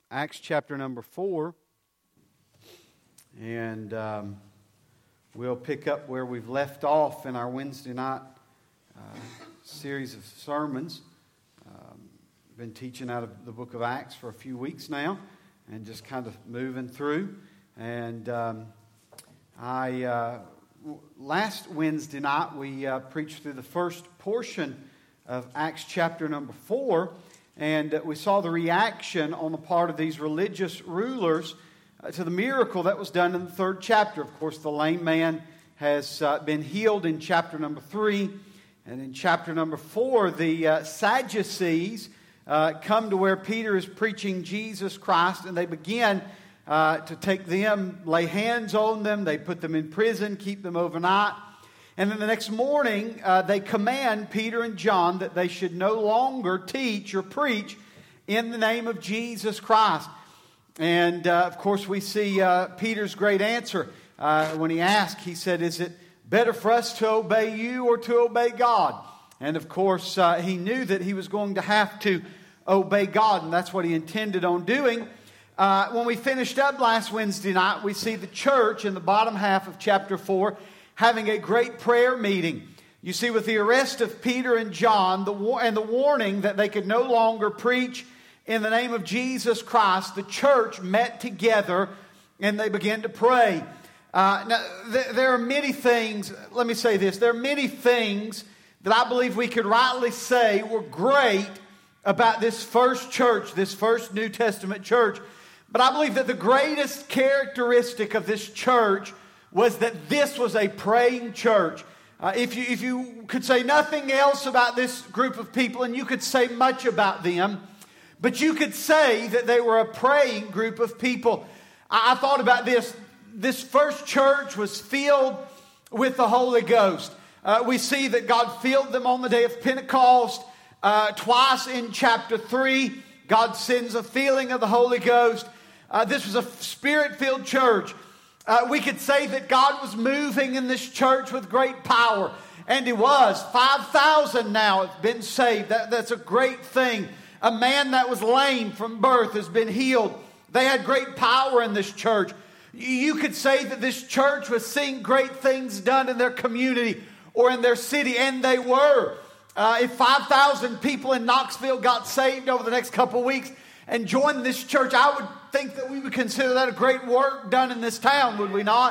Acts chapter number 4, and we'll pick up where we've left off in our Wednesday night series of sermons. Been teaching out of the book of Acts for a few weeks now, and just kind of moving through. And last Wednesday night we preached through the first portion of Acts chapter number 4. And we saw the reaction on the part of these religious rulers to the miracle that was done in the third chapter. Of course, the lame man has been healed in chapter number 3. And in chapter number 4, the Sadducees come to where Peter is preaching Jesus Christ. And they begin to take them, lay hands on them. They put them in prison, keep them overnight. And then the next morning, they command Peter and John that they should no longer teach or preach in the name of Jesus Christ. And, of course, we see Peter's great answer. When he asked, he said, "Is it better for us to obey you or to obey God?" And, of course, he knew that he was going to have to obey God, and that's what he intended on doing. When we finished up last Wednesday night, we see the church in the bottom half of chapter 4 having a great prayer meeting. You see, with the arrest of Peter and John and the warning that they could no longer preach in the name of Jesus Christ, the church met together and they began to pray. Now, there are many things, let me say this, there are many things that I believe we could rightly say were great about this first church, this first New Testament church. But I believe that the greatest characteristic of this church was that this was a praying church. If you could say nothing else about this group of people, and you could say much about them, but you could say that they were a praying group of people. I thought about this. This first church was filled with the Holy Ghost. We see that God filled them on the day of Pentecost. Twice in chapter 3, God sends a filling of the Holy Ghost. This was a Spirit-filled church. We could say that God was moving in this church with great power. And He was. 5,000 now have been saved. That's a great thing. A man that was lame from birth has been healed. They had great power in this church. You could say that this church was seeing great things done in their community or in their city. And they were. If 5,000 people in Knoxville got saved over the next couple of weeks and joined this church, I would think that we would consider that a great work done in this town, would we not?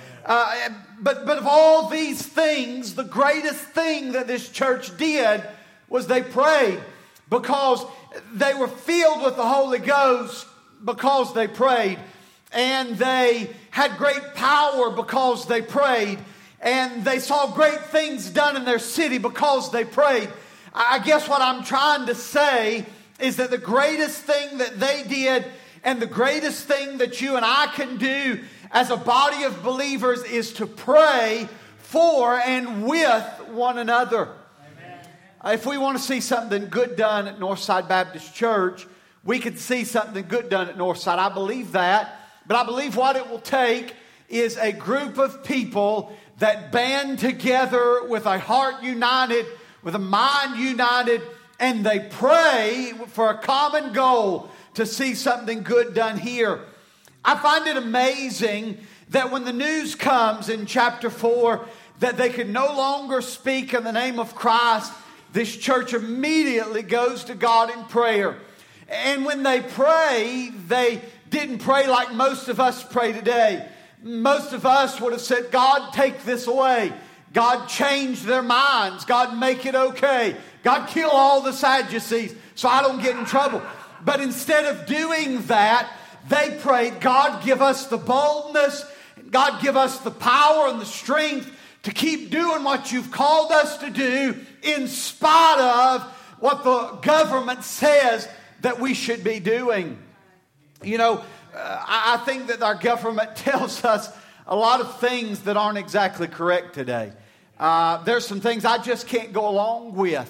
But of all these things, the greatest thing that this church did was they prayed, because they were filled with the Holy Ghost because they prayed, and they had great power because they prayed, and they saw great things done in their city because they prayed. I guess what I'm trying to say is that the greatest thing that they did, and the greatest thing that you and I can do as a body of believers, is to pray for and with one another. Amen. If we want to see something good done at Northside Baptist Church, we can see something good done at Northside. I believe that. But I believe what it will take is a group of people that band together with a heart united, with a mind united, and they pray for a common goal to see something good done here. I find it amazing that when the news comes in chapter 4 that they can no longer speak in the name of Christ, this church immediately goes to God in prayer. And when they pray, they didn't pray like most of us pray today. Most of us would have said, "God, take this away. God, change their minds. God, make it okay. God, kill all the Sadducees so I don't get in trouble." But instead of doing that, they prayed, "God, give us the boldness. God, give us the power and the strength to keep doing what you've called us to do in spite of what the government says that we should be doing." You know, I think that our government tells us a lot of things that aren't exactly correct today. There's some things I just can't go along with.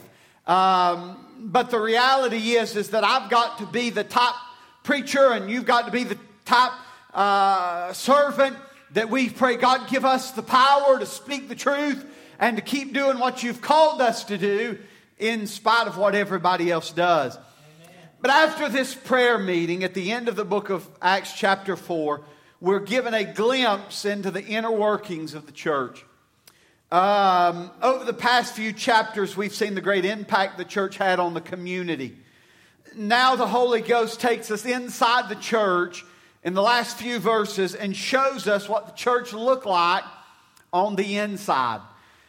But the reality is that I've got to be the top preacher and you've got to be the top servant, that we pray, "God, give us the power to speak the truth and to keep doing what you've called us to do in spite of what everybody else does." But after this prayer meeting, at the end of the book of Acts chapter 4, we're given a glimpse into the inner workings of the church. Over the past few chapters, we've seen the great impact the church had on the community. Now the Holy Ghost takes us inside the church in the last few verses and shows us what the church looked like on the inside.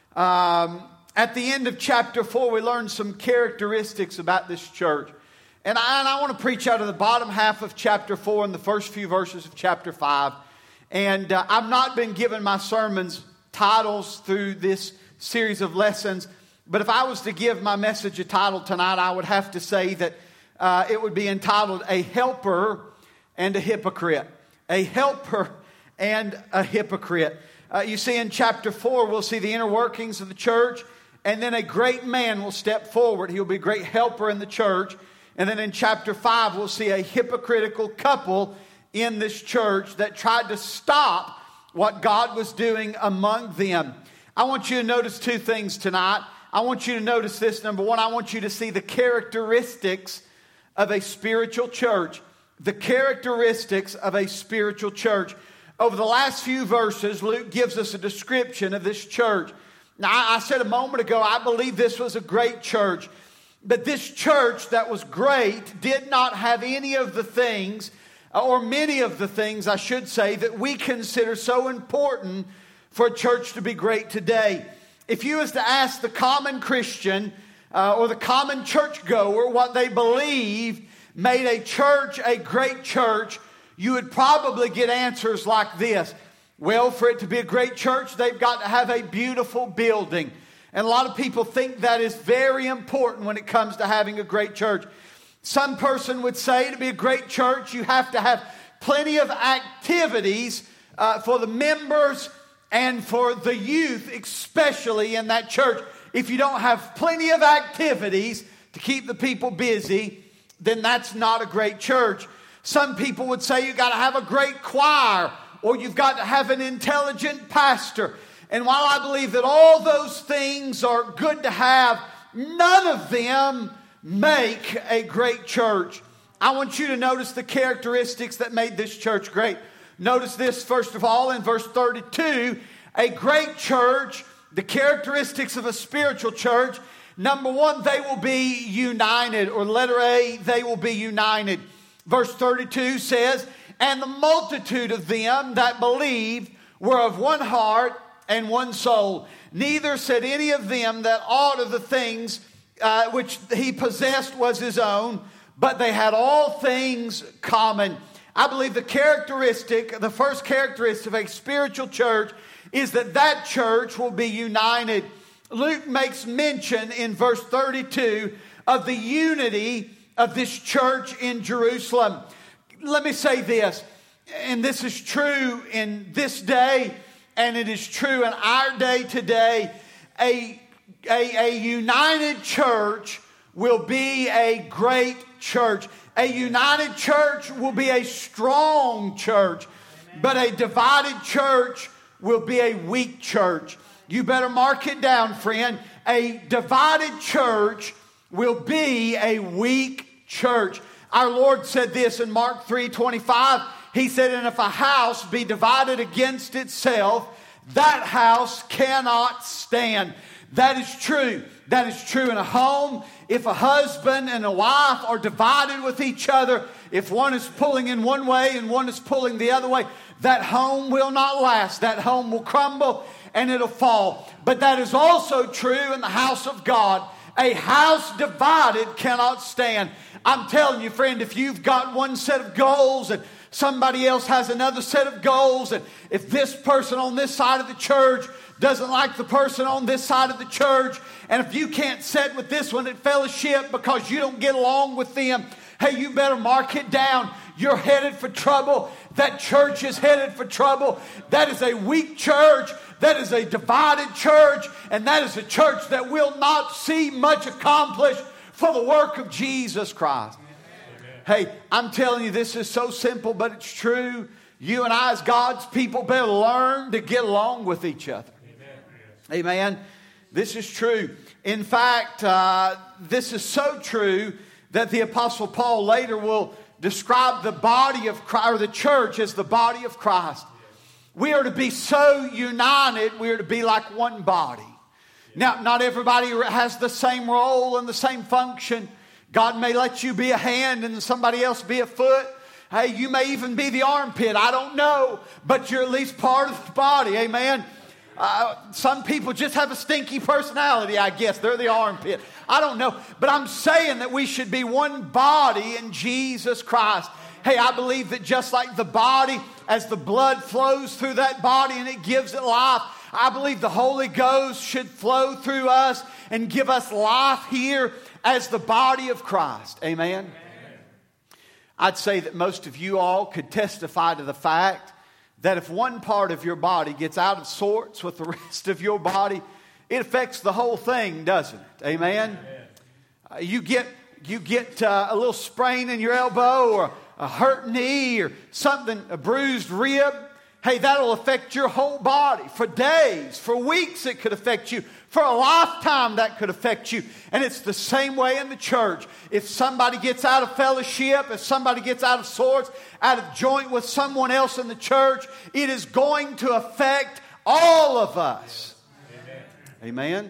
At the end of chapter 4, we learn some characteristics about this church. And I want to preach out of the bottom half of chapter 4 and the first few verses of chapter 5. And I've not been given my sermons titles through this series of lessons. But if I was to give my message a title tonight, I would have to say that it would be entitled A Helper and a Hypocrite. A Helper and a Hypocrite. You see in chapter 4, we'll see the inner workings of the church. And then a great man will step forward. He'll be a great helper in the church. And then in chapter 5, we'll see a hypocritical couple in this church that tried to stop what God was doing among them. I want you to notice two things tonight. I want you to notice this. Number one, I want you to see the characteristics of a spiritual church. The characteristics of a spiritual church. Over the last few verses, Luke gives us a description of this church. Now, I said a moment ago, I believe this was a great church. But this church that was great did not have any of the things, or many of the things, I should say, that we consider so important for a church to be great today. If you was to ask the common Christian or the common churchgoer what they believed made a church a great church, you would probably get answers like this. Well, for it to be a great church, they've got to have a beautiful building. And a lot of people think that is very important when it comes to having a great church. Some person would say to be a great church, you have to have plenty of activities for the members and for the youth, especially in that church. If you don't have plenty of activities to keep the people busy, then that's not a great church. Some people would say you've got to have a great choir, or you've got to have an intelligent pastor. And while I believe that all those things are good to have, none of them make a great church. I want you to notice the characteristics that made this church great. Notice this, first of all, in verse 32. A great church, the characteristics of a spiritual church. Number one, they will be united. Or letter A, they will be united. Verse 32 says, and the multitude of them that believed were of one heart and one soul. Neither said any of them that aught of the things which he possessed was his own, but they had all things common. I believe the first characteristic of a spiritual church is that church will be united. Luke makes mention in verse 32 of the unity of this church in Jerusalem. Let me say this, and this is true in this day, and it is true in our day today. A united church will be a great church. A united church will be a strong church. Amen. But a divided church will be a weak church. You better mark it down, friend. A divided church will be a weak church. Our Lord said this in Mark 3:25. He said, and if a house be divided against itself, that house cannot stand. That is true. That is true in a home. If a husband and a wife are divided with each other, if one is pulling in one way and one is pulling the other way, that home will not last. That home will crumble and it'll fall. But that is also true in the house of God. A house divided cannot stand. I'm telling you, friend, if you've got one set of goals and somebody else has another set of goals, and if this person on this side of the church doesn't like the person on this side of the church, and if you can't sit with this one at fellowship because you don't get along with them, hey, you better mark it down. You're headed for trouble. That church is headed for trouble. That is a weak church. That is a divided church. And that is a church that will not see much accomplished for the work of Jesus Christ. Amen. Hey, I'm telling you, this is so simple, but it's true. You and I as God's people better learn to get along with each other. Amen. This is true. In fact, this is so true that the Apostle Paul later will describe the body of Christ, or the church as the body of Christ. We are to be so united, we are to be like one body. Now, not everybody has the same role and the same function. God may let you be a hand and somebody else be a foot. Hey, you may even be the armpit. I don't know. But you're at least part of the body. Amen. Some people just have a stinky personality, I guess. They're the armpit. I don't know. But I'm saying that we should be one body in Jesus Christ. Hey, I believe that just like the body, as the blood flows through that body and it gives it life, I believe the Holy Ghost should flow through us and give us life here as the body of Christ. Amen? Amen. I'd say that most of you all could testify to the fact that if one part of your body gets out of sorts with the rest of your body, it affects the whole thing, doesn't it? Amen? You get a little sprain in your elbow or a hurt knee or something, a bruised rib. Hey, that'll affect your whole body. For days, for weeks it could affect you. For a lifetime that could affect you. And it's the same way in the church. If somebody gets out of fellowship, if somebody gets out of sorts, out of joint with someone else in the church, it is going to affect all of us. Amen. Amen.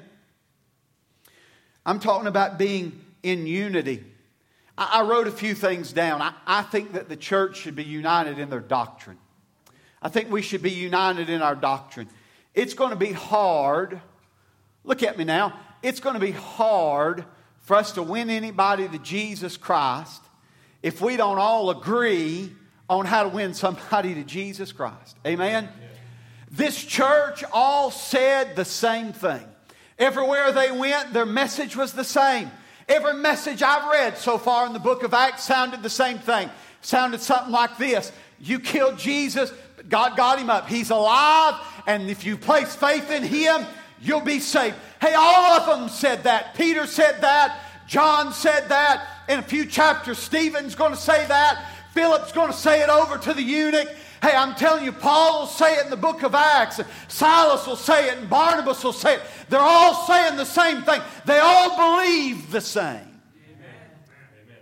I'm talking about being in unity. I wrote a few things down. I think that the church should be united in their doctrine. I think we should be united in our doctrine. It's going to be hard. Look at me now. It's going to be hard for us to win anybody to Jesus Christ if we don't all agree on how to win somebody to Jesus Christ. Amen? This church all said the same thing. Everywhere they went, their message was the same. Every message I've read so far in the book of Acts sounded the same thing. Sounded something like this. You killed Jesus, but God got him up. He's alive, and if you place faith in him, you'll be saved. Hey, all of them said that. Peter said that. John said that. In a few chapters, Stephen's going to say that. Philip's going to say it over to the eunuch. Hey, I'm telling you, Paul will say it in the book of Acts. Silas will say it, and Barnabas will say it. They're all saying the same thing. They all believe the same. Amen.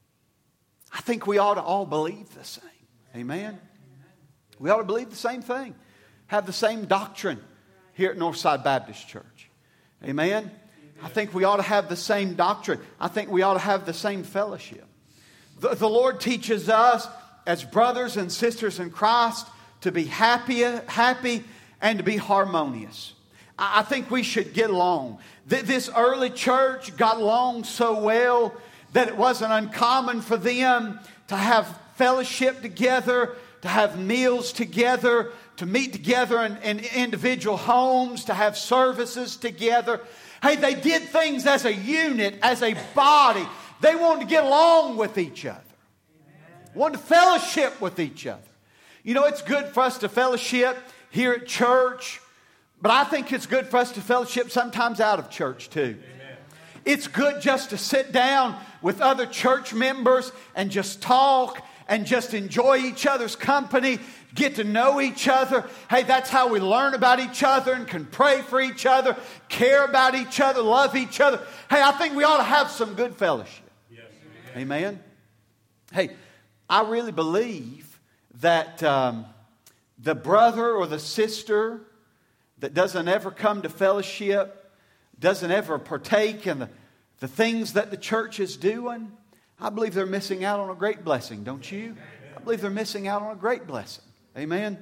I think we ought to all believe the same. Amen. We ought to believe the same thing. Have the same doctrine here at Northside Baptist Church. Amen. I think we ought to have the same doctrine. I think we ought to have the same fellowship. The Lord teaches us as brothers and sisters in Christ to be happy and to be harmonious. I think we should get along. This early church got along so well that it wasn't uncommon for them to have fellowship together, to have meals together, to meet together in individual homes, to have services together. Hey, they did things as a unit, as a body. They wanted to get along with each other. Wanted to fellowship with each other. You know, it's good for us to fellowship here at church, but I think it's good for us to fellowship sometimes out of church too. Amen. It's good just to sit down with other church members and just talk and just enjoy each other's company, get to know each other. Hey, that's how we learn about each other and can pray for each other, care about each other, love each other. Hey, I think we ought to have some good fellowship. Yes. Amen. Hey, I really believe that the brother or the sister that doesn't ever come to fellowship, doesn't ever partake in the things that the church is doing, I believe they're missing out on a great blessing, don't you? I believe they're missing out on a great blessing. Amen?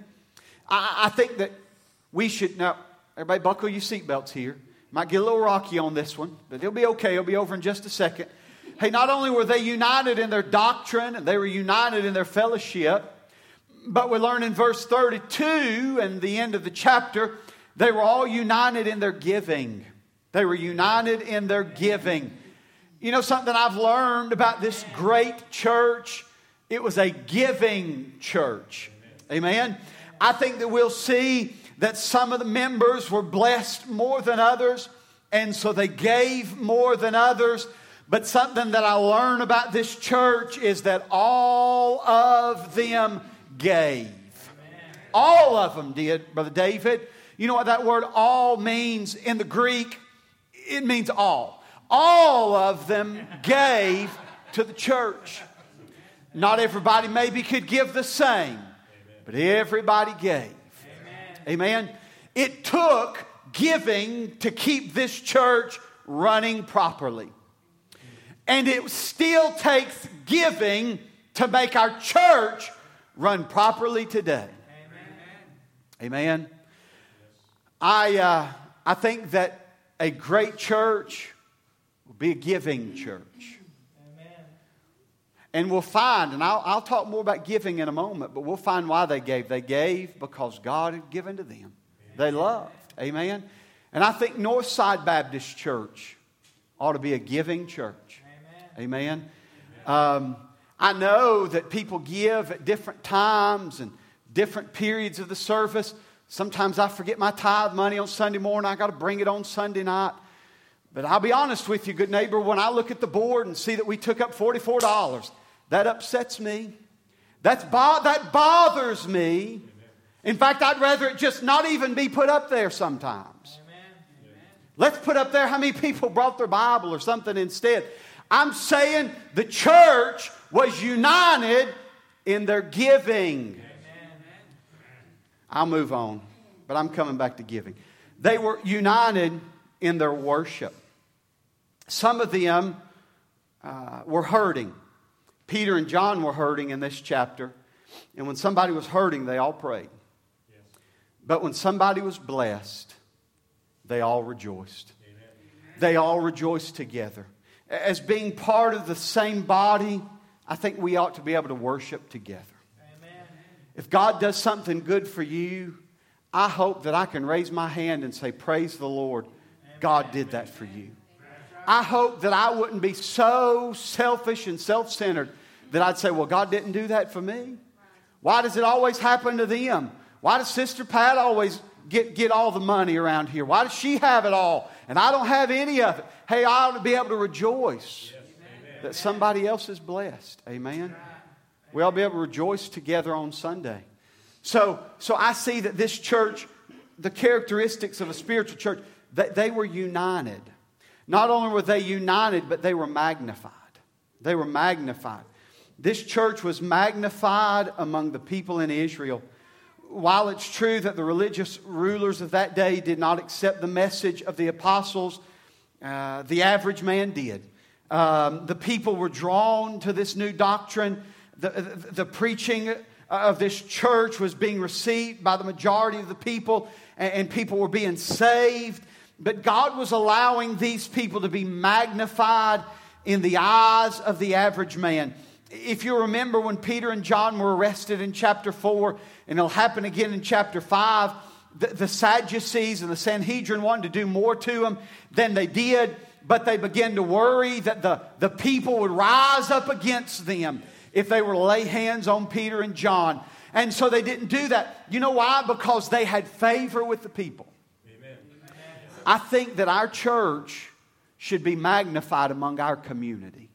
I think that we should, now, everybody buckle your seatbelts here. Might get a little rocky on this one, but it'll be okay. It'll be over in just a second. Hey, not only were they united in their doctrine, and they were united in their fellowship, but we learn in verse 32 and the end of the chapter, they were all united in their giving. They were united in their giving. You know something I've learned about this great church? It was a giving church. Amen? I think that we'll see that some of the members were blessed more than others, and so they gave more than others. But something that I learn about this church is that all of them gave. All of them did, Brother David. You know what that word all means in the Greek? It means all. All of them gave to the church. Not everybody maybe could give the same, but everybody gave. Amen. It took giving to keep this church running properly. And it still takes giving to make our church run properly today. Amen. I think that a great church will be a giving church. And we'll find, and I'll talk more about giving in a moment, but we'll find why they gave. They gave because God had given to them. They loved. Amen. And I think Northside Baptist Church ought to be a giving church. Amen. I know that people give at different times and different periods of the service. Sometimes I forget my tithe money on Sunday morning. I got to bring it on Sunday night. But I'll be honest with you, good neighbor, when I look at the board and see that we took up $44, that upsets me. That bothers me. In fact, I'd rather it just not even be put up there sometimes. Let's put up there how many people brought their Bible or something instead. I'm saying the church was united in their giving. I'll move on, but I'm coming back to giving. They were united in their worship. Some of them were hurting. Peter and John were hurting in this chapter. And when somebody was hurting, they all prayed. But when somebody was blessed, they all rejoiced. They all rejoiced together. As being part of the same body, I think we ought to be able to worship together. If God does something good for you, I hope that I can raise my hand and say, praise the Lord, God did that for you. I hope that I wouldn't be so selfish and self-centered that I'd say, well, God didn't do that for me. Why does it always happen to them? Why does Sister Pat always get all the money around here? Why does she have it all and I don't have any of it? Hey, I ought to be able to rejoice that somebody else is blessed. Amen. We ought to be able to rejoice together on Sunday. So I see that this church, the characteristics of a spiritual church, that they were united. Not only were they united, but they were magnified. They were magnified. This church was magnified among the people in Israel. While it's true that the religious rulers of that day did not accept the message of the apostles, the average man did. The people were drawn to this new doctrine. The preaching of this church was being received by the majority of the people, and people were being saved. But God was allowing these people to be magnified in the eyes of the average man. If you remember when Peter and John were arrested in chapter 4, and it'll happen again in chapter 5, the Sadducees and the Sanhedrin wanted to do more to them than they did, but they began to worry that the people would rise up against them if they were to lay hands on Peter and John. And so they didn't do that. You know why? Because they had favor with the people. Amen. I think that our church should be magnified among our community.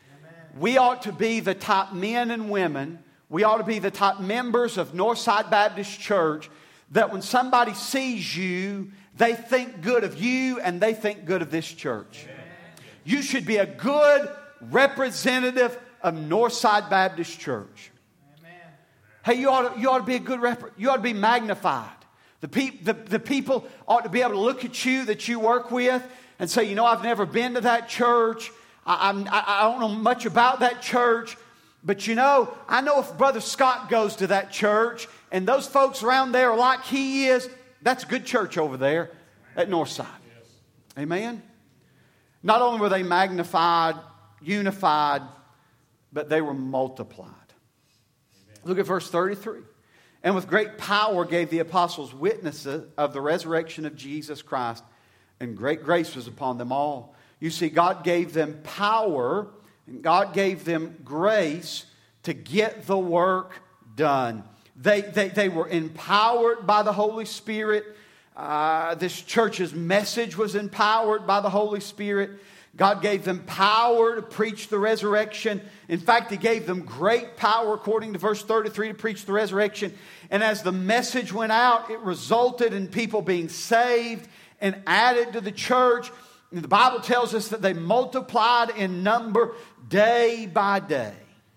We ought to be the type men and women, we ought to be the type members of Northside Baptist Church that when somebody sees you, they think good of you and they think good of this church. Amen. You should be a good representative of Northside Baptist Church. Amen. Hey, you ought to be a good you ought to be magnified. The people ought to be able to look at you that you work with and say, you know, I've never been to that church. I don't know much about that church. But you know, I know if Brother Scott goes to that church and those folks around there are like he is, that's a good church over there at Northside. Yes. Amen? Not only were they magnified, unified, but they were multiplied. Amen. Look at verse 33. And with great power gave the apostles witnesses of the resurrection of Jesus Christ, and great grace was upon them all. You see, God gave them power, and God gave them grace to get the work done. They were empowered by the Holy Spirit. This church's message was empowered by the Holy Spirit. God gave them power to preach the resurrection. In fact, He gave them great power, according to verse 33, to preach the resurrection. And as the message went out, it resulted in people being saved and added to the church. The Bible tells us that they multiplied in number day by day.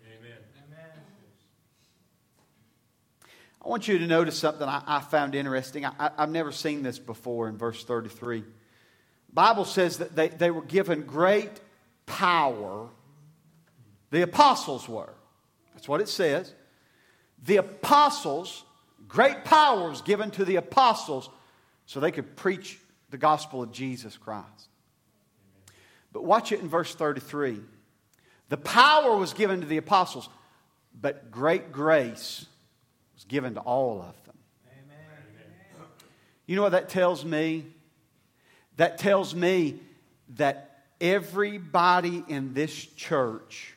I want you to notice something I found interesting. I've never seen this before in verse 33. The Bible says that they were given great power. The apostles were. That's what it says. The apostles, great power was given to the apostles so they could preach the gospel of Jesus Christ. But watch it in verse 33. The power was given to the apostles, but great grace was given to all of them. Amen. You know what that tells me? That tells me that everybody in this church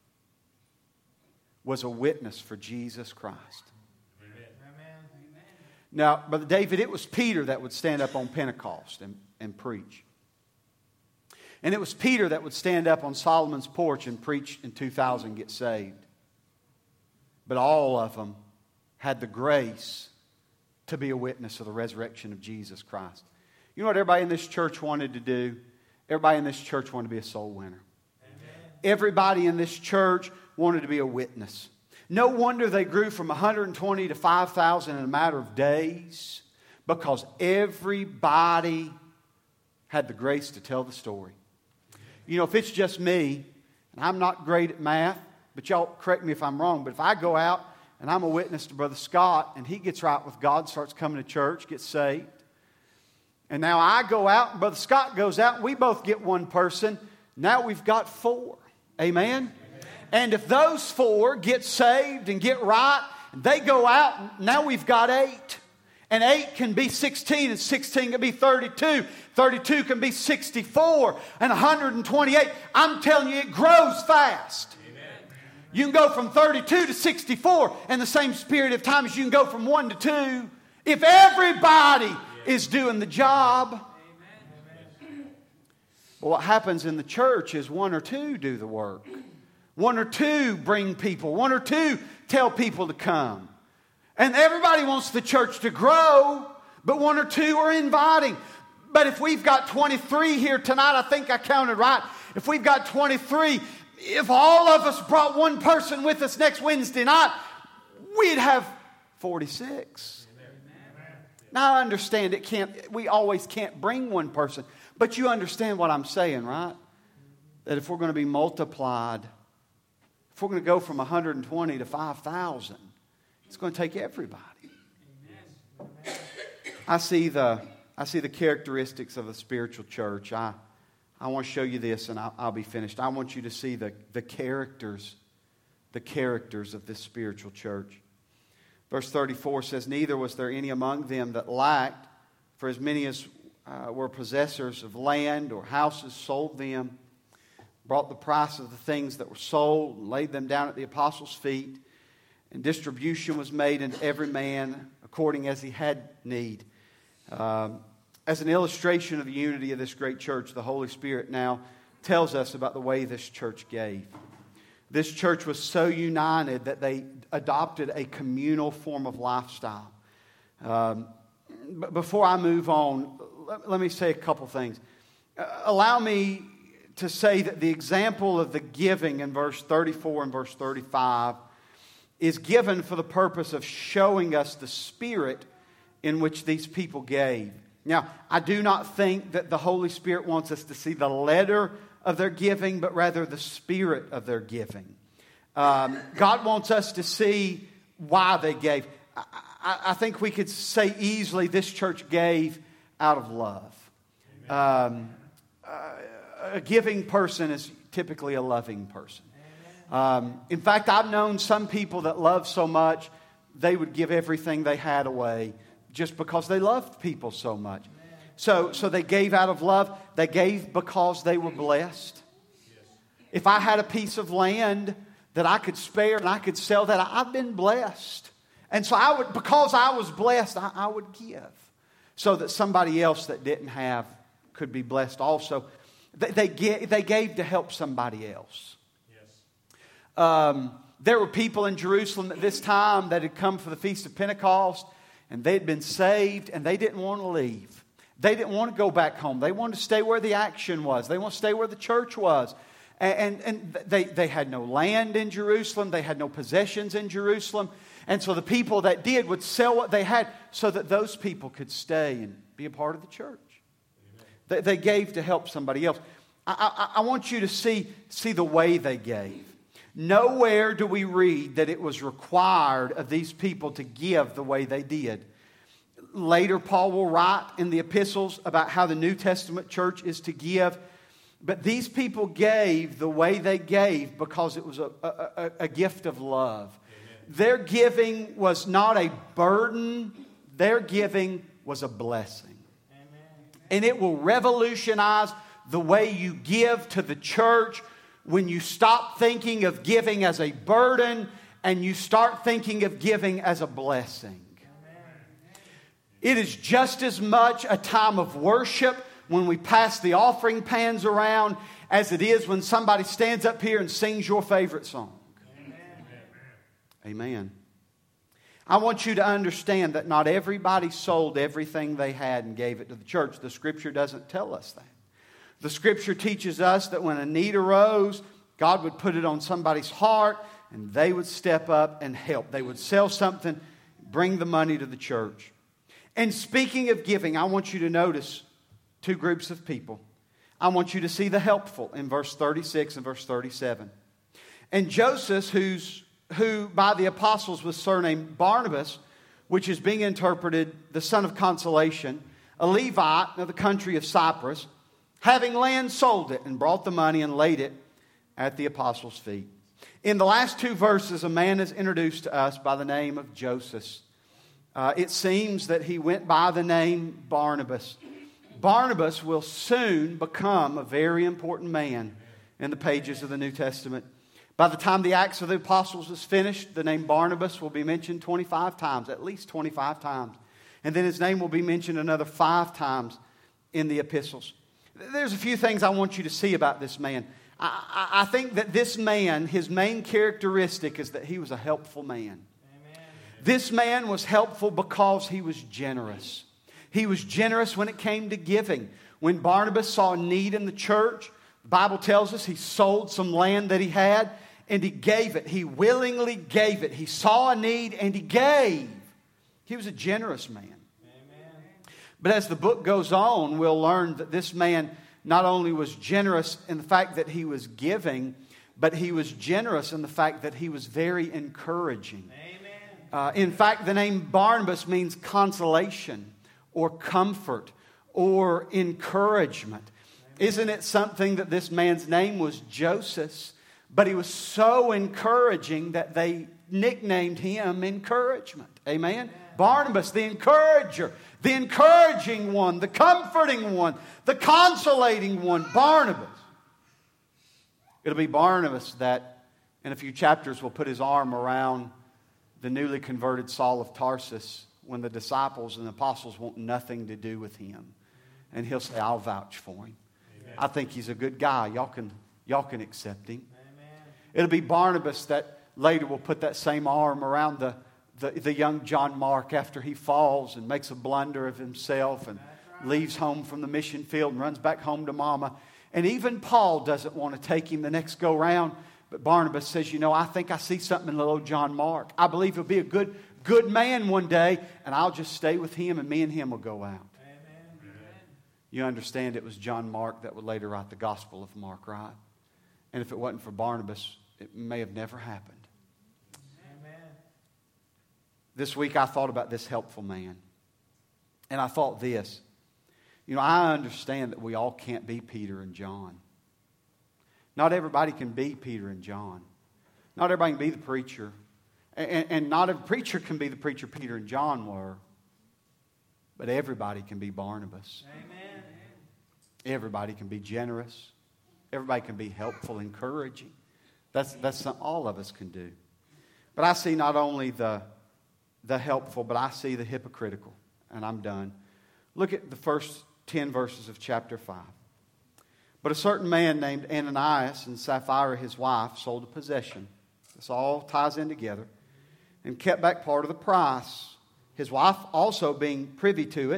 was a witness for Jesus Christ. Amen. Now, Brother David, it was Peter that would stand up on Pentecost and preach. And it was Peter that would stand up on Solomon's porch and preach and 2,000 get saved. But all of them had the grace to be a witness of the resurrection of Jesus Christ. You know what everybody in this church wanted to do? Everybody in this church wanted to be a soul winner. Amen. Everybody in this church wanted to be a witness. No wonder they grew from 120 to 5,000 in a matter of days, because everybody had the grace to tell the story. You know, if it's just me, and I'm not great at math, but y'all correct me if I'm wrong, but if I go out and I'm a witness to Brother Scott, and he gets right with God, starts coming to church, gets saved. And now I go out, and Brother Scott goes out, and we both get one person. Now we've got 4. Amen? Amen. And if those 4 get saved and get right, and they go out, now we've got 8. And 8 can be 16, and 16 can be 32. 32 can be 64, and 128. I'm telling you, it grows fast. You can go from 32 to 64 in the same period of time as you can go from 1 to 2. If everybody is doing the job. Well, what happens in the church is 1 or 2 do the work. 1 or 2 bring people. 1 or 2 tell people to come. And everybody wants the church to grow, but 1 or 2 are inviting. But if we've got 23 here tonight, I think I counted right. If we've got 23, if all of us brought one person with us next Wednesday night, we'd have 46. Amen. Now I understand we always can't bring one person, but you understand what I'm saying, right? That if we're going to be multiplied, if we're going to go from 120 to 5,000, it's going to take everybody. Amen. I see the characteristics of a spiritual church. I want to show you this, and I'll be finished. I want you to see the characters of this spiritual church. Verse 34 says, "Neither was there any among them that lacked, for as many as were possessors of land or houses sold them, brought the price of the things that were sold, and laid them down at the apostles' feet, and distribution was made unto every man according as he had need." As an illustration of the unity of this great church, the Holy Spirit now tells us about the way this church gave. This church was so united that they adopted a communal form of lifestyle. But before I move on, let me say a couple things. Allow me to say that the example of the giving in verse 34 and verse 35 is given for the purpose of showing us the spirit in which these people gave. Now, I do not think that the Holy Spirit wants us to see the letter of their giving, but rather the spirit of their giving. God wants us to see why they gave. I think we could say easily this church gave out of love. A giving person is typically a loving person. In fact, I've known some people that love so much, they would give everything they had away just because they loved people so much. So they gave out of love. They gave because they were blessed. If I had a piece of land that I could spare and I could sell that, I've been blessed. And so because I was blessed, I would give so that somebody else that didn't have could be blessed also. They gave to help somebody else. There were people in Jerusalem at this time that had come for the Feast of Pentecost, and they had been saved, and they didn't want to leave. They didn't want to go back home. They wanted to stay where the action was. They wanted to stay where the church was. And they had no land in Jerusalem. They had no possessions in Jerusalem. And so the people that did would sell what they had so that those people could stay and be a part of the church. They gave to help somebody else. I want you to see the way they gave. Nowhere do we read that it was required of these people to give the way they did. Later, Paul will write in the epistles about how the New Testament church is to give. But these people gave the way they gave because it was a gift of love. Amen. Their giving was not a burden. Their giving was a blessing. Amen. And it will revolutionize the way you give to the church when you stop thinking of giving as a burden and you start thinking of giving as a blessing. It is just as much a time of worship when we pass the offering pans around as it is when somebody stands up here and sings your favorite song. Amen. I want you to understand that not everybody sold everything they had and gave it to the church. The Scripture doesn't tell us that. The Scripture teaches us that when a need arose, God would put it on somebody's heart and they would step up and help. They would sell something, bring the money to the church. And speaking of giving, I want you to notice two groups of people. I want you to see the helpful in verse 36 and verse 37. And Joseph, who by the apostles was surnamed Barnabas, which is being interpreted the son of consolation, a Levite of the country of Cyprus, having land, sold it and brought the money and laid it at the apostles' feet. In the last two verses, a man is introduced to us by the name of Joseph. It seems that he went by the name Barnabas. Barnabas will soon become a very important man in the pages of the New Testament. By the time the Acts of the Apostles is finished, the name Barnabas will be mentioned 25 times, at least 25 times. And then his name will be mentioned another 5 times in the epistles. There's a few things I want you to see about this man. I think that this man, his main characteristic is that he was a helpful man. Amen. This man was helpful because he was generous. He was generous when it came to giving. When Barnabas saw a need in the church, the Bible tells us he sold some land that he had and he gave it. He willingly gave it. He saw a need and he gave. He was a generous man. But as the book goes on, we'll learn that this man not only was generous in the fact that he was giving, but he was generous in the fact that he was very encouraging. In fact, the name Barnabas means consolation or comfort or encouragement. Isn't it something that this man's name was Joseph, but he was so encouraging that they nicknamed him Encouragement. Amen? Barnabas, the encourager, the encouraging one, the comforting one, the consolating one, Barnabas. It'll be Barnabas that in a few chapters will put his arm around the newly converted Saul of Tarsus when the disciples and the apostles want nothing to do with him. And he'll say, I'll vouch for him. Amen. I think he's a good guy. Y'all can accept him. Amen. It'll be Barnabas that later will put that same arm around the young John Mark after he falls and makes a blunder of himself and leaves home from the mission field and runs back home to mama. And even Paul doesn't want to take him the next go round. But Barnabas says, I think I see something in little John Mark. I believe he'll be a good man one day, and I'll just stay with him, and me and him will go out. Amen. You understand it was John Mark that would later write the Gospel of Mark, right? And if it wasn't for Barnabas, it may have never happened. Amen. This week I thought about this helpful man. And I thought this. I understand that we all can't be Peter and John. Not everybody can be Peter and John. Not everybody can be the preacher. And not every preacher can be the preacher Peter and John were. But everybody can be Barnabas. Amen. Everybody can be generous. Everybody can be helpful, encouraging. That's something all of us can do. But I see not only the helpful, but I see the hypocritical. And I'm done. Look at the first 10 verses of chapter 5. But a certain man named Ananias and Sapphira his wife sold a possession. This all ties in together. And kept back part of the price. His wife also being privy to it,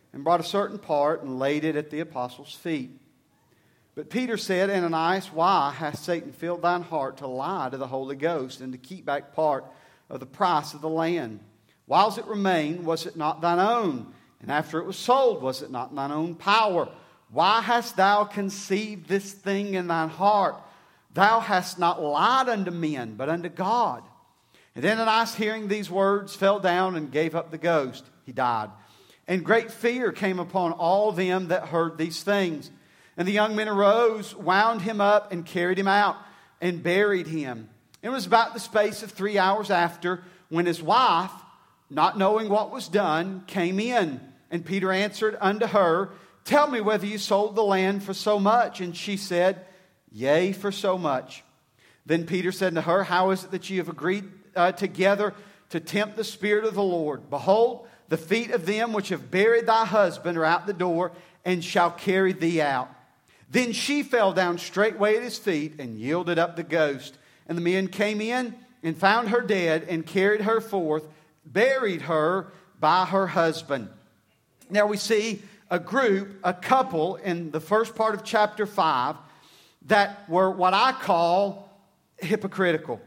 and brought a certain part and laid it at the apostles' feet. But Peter said, Ananias, why hath Satan filled thine heart to lie to the Holy Ghost and to keep back part of the price of the land? Whiles it remained, was it not thine own? And after it was sold, was it not in thine own power? Why hast thou conceived this thing in thine heart? Thou hast not lied unto men, but unto God. And Ananias, hearing these words, fell down and gave up the ghost. He died. And great fear came upon all them that heard these things. And the young men arose, wound him up, and carried him out, and buried him. It was about the space of 3 hours after, when his wife, not knowing what was done, came in. And Peter answered unto her, Tell me whether you sold the land for so much. And she said, Yea, for so much. Then Peter said to her, How is it that ye have agreed together to tempt the Spirit of the Lord? Behold, the feet of them which have buried thy husband are at the door, and shall carry thee out. Then she fell down straightway at his feet, and yielded up the ghost. And the men came in, and found her dead, and carried her forth, buried her by her husband. Now we see a couple in the first part of chapter 5 that were what I call hypocritical.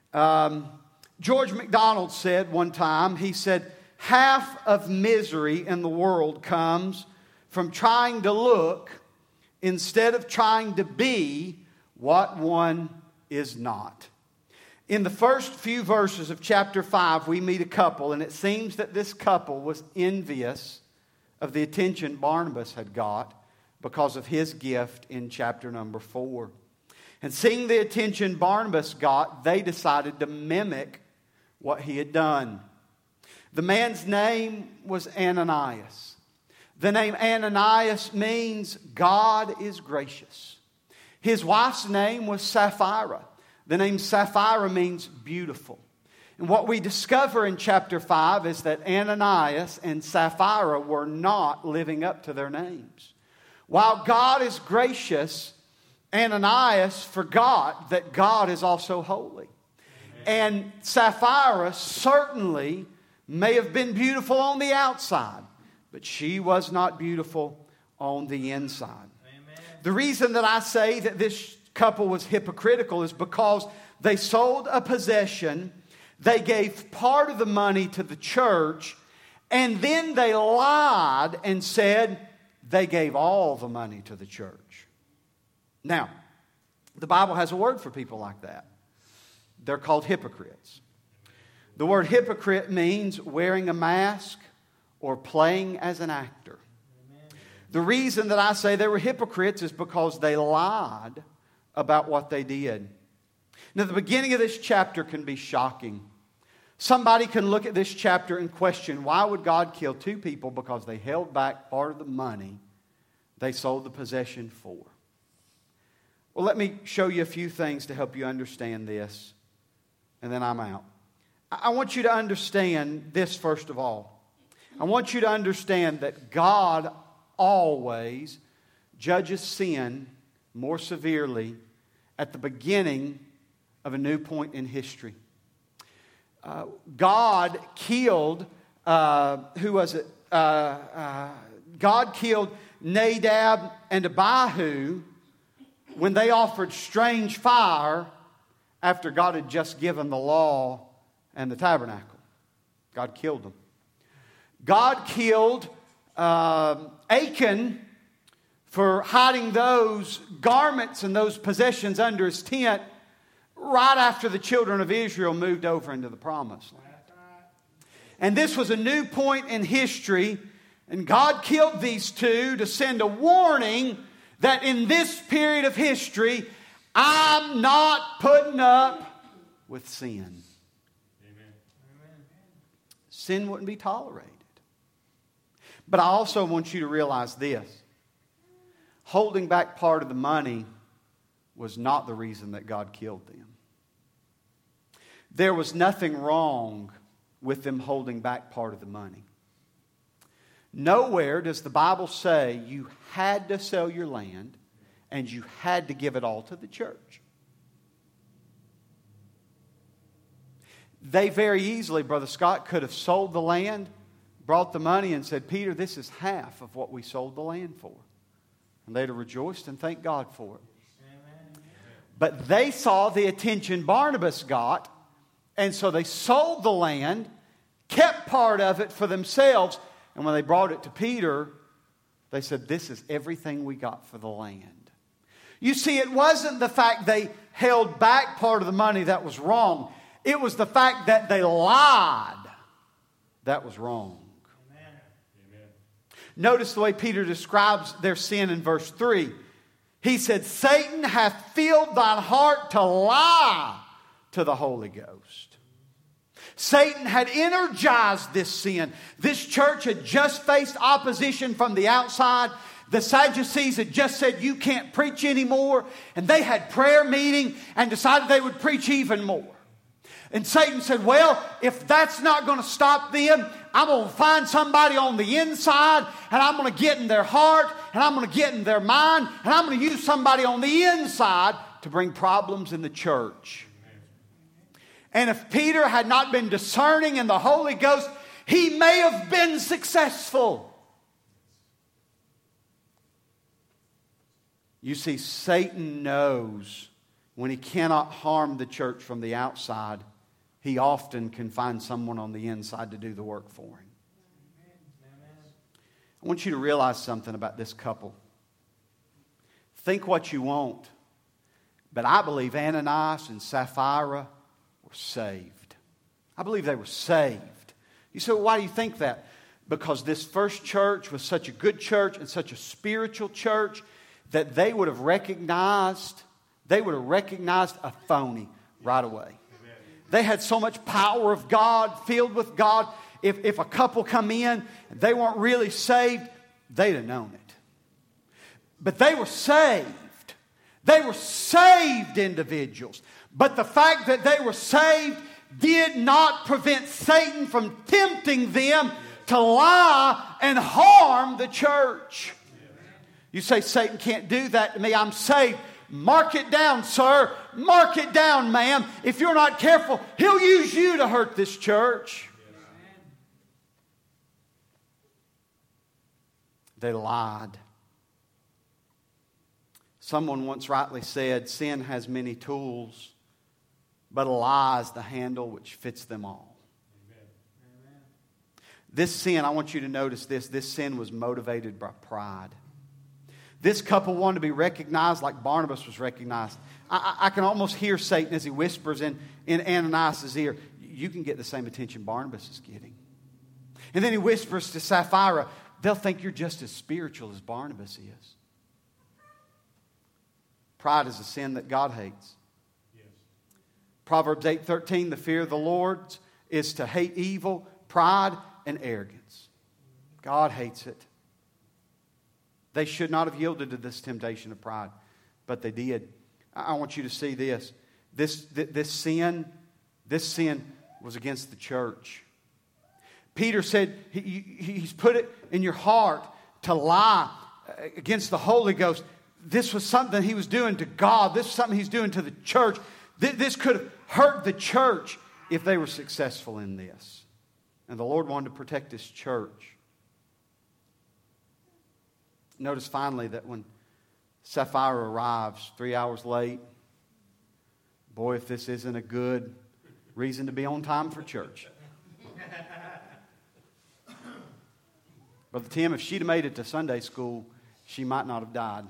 George MacDonald said one time, he said, half of misery in the world comes from trying to look instead of trying to be what one is not. In the first few verses of chapter 5, we meet a couple, and it seems that this couple was envious of the attention Barnabas had got because of his gift in chapter number 4. And seeing the attention Barnabas got, they decided to mimic what he had done. The man's name was Ananias. The name Ananias means God is gracious. His wife's name was Sapphira. The name Sapphira means beautiful. And what we discover in chapter 5 is that Ananias and Sapphira were not living up to their names. While God is gracious, Ananias forgot that God is also holy. And Sapphira certainly may have been beautiful on the outside, but she was not beautiful on the inside. Amen. The reason that I say that this couple was hypocritical is because they sold a possession, they gave part of the money to the church, and then they lied and said they gave all the money to the church. Now, the Bible has a word for people like that. They're called hypocrites. The word hypocrite means wearing a mask or playing as an actor. Amen. The reason that I say they were hypocrites is because they lied about what they did. Now, the beginning of this chapter can be shocking. Somebody can look at this chapter and question, why would God kill two people because they held back part of the money they sold the possession for? Well, let me show you a few things to help you understand this, and then I'm out. I want you to understand this first of all. I want you to understand that God always judges sin more severely at the beginning of a new point in history. God killed, God killed Nadab and Abihu when they offered strange fire after God had just given the law and the tabernacle. God killed them. God killed Achan for hiding those garments and those possessions under his tent right after the children of Israel moved over into the promised land. And this was a new point in history, and God killed these two to send a warning that in this period of history, I'm not putting up with sin. Amen. Sin wouldn't be tolerated. But I also want you to realize this. Holding back part of the money was not the reason that God killed them. There was nothing wrong with them holding back part of the money. Nowhere does the Bible say you had to sell your land and you had to give it all to the church. They very easily, Brother Scott, could have sold the land, brought the money and said, Peter, this is half of what we sold the land for. And they'd have rejoiced and thanked God for it. Amen. But they saw the attention Barnabas got, and so they sold the land, kept part of it for themselves, and when they brought it to Peter, they said, this is everything we got for the land. You see, it wasn't the fact they held back part of the money that was wrong. It was the fact that they lied that was wrong. Amen. Notice the way Peter describes their sin in verse 3. He said, Satan hath filled thine heart to lie to the Holy Ghost. Satan had energized this sin. This church had just faced opposition from the outside. The Sadducees had just said, you can't preach anymore. And they had prayer meeting and decided they would preach even more. And Satan said, well, if that's not going to stop them, I'm going to find somebody on the inside, and I'm going to get in their heart, and I'm going to get in their mind, and I'm going to use somebody on the inside to bring problems in the church. And if Peter had not been discerning in the Holy Ghost, he may have been successful. You see, Satan knows when he cannot harm the church from the outside, he often can find someone on the inside to do the work for him. I want you to realize something about this couple. Think what you want, but I believe Ananias and Sapphira were saved. I believe they were saved. You say, well, why do you think that? Because this first church was such a good church and such a spiritual church that they would have recognized a phony right away. They had so much power of God, filled with God. If a couple come in and they weren't really saved, they'd have known it. But they were saved. They were saved individuals. But the fact that they were saved did not prevent Satan from tempting them to lie and harm the church. You say, Satan can't do that to me. I'm saved. Mark it down, sir. Mark it down, ma'am. If you're not careful, he'll use you to hurt this church. They lied. Someone once rightly said, sin has many tools, but a lie is the handle which fits them all. Amen. This sin, I want you to notice this sin was motivated by pride. This couple wanted to be recognized like Barnabas was recognized. I can almost hear Satan as he whispers in Ananias' ear, you can get the same attention Barnabas is getting. And then he whispers to Sapphira, they'll think you're just as spiritual as Barnabas is. Pride is a sin that God hates. Yes. Proverbs 8:13, the fear of the Lord is to hate evil, pride, and arrogance. God hates it. They should not have yielded to this temptation of pride, but they did. I want you to see this. This sin was against the church. Peter said he's put it in your heart to lie against the Holy Ghost. This was something he was doing to God. This was something he's doing to the church. This could have hurt the church if they were successful in this. And the Lord wanted to protect His church. Notice finally that when Sapphira arrives 3 hours late, boy, if this isn't a good reason to be on time for church. Brother Tim, if she'd have made it to Sunday school, she might not have died.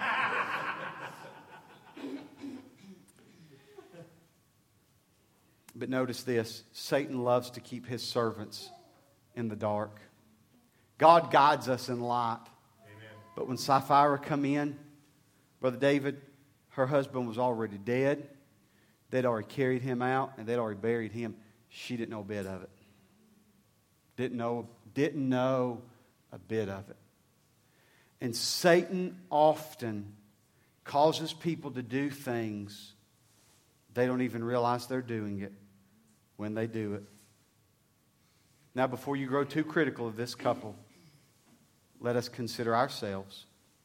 But notice this, Satan loves to keep his servants in the dark. God guides us in light. But when Sapphira come in, Brother David, her husband was already dead. They'd already carried him out and they'd already buried him. She didn't know a bit of it. Didn't know a bit of it. And Satan often causes people to do things they don't even realize they're doing it when they do it. Now, before you grow too critical of this couple, let us consider ourselves.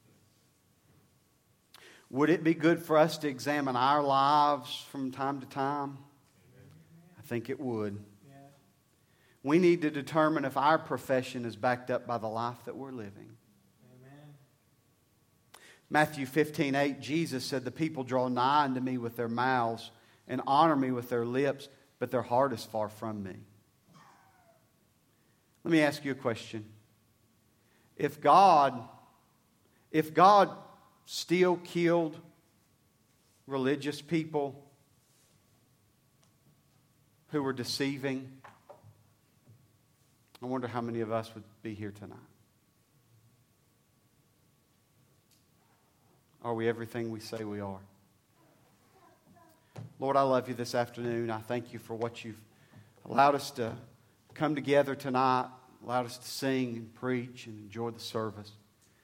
Would it be good for us to examine our lives from time to time? I think it would. We need to determine if our profession is backed up by the life that we're living. Amen. Matthew 15:8, Jesus said, "The people draw nigh unto me with their mouths and honor me with their lips, but their heart is far from me." Let me ask you a question. If God still killed religious people who were deceiving, I wonder how many of us would be here tonight. Are we everything we say we are? Lord, I love you this afternoon. I thank you for what you've allowed us to come together tonight, allowed us to sing and preach and enjoy the service.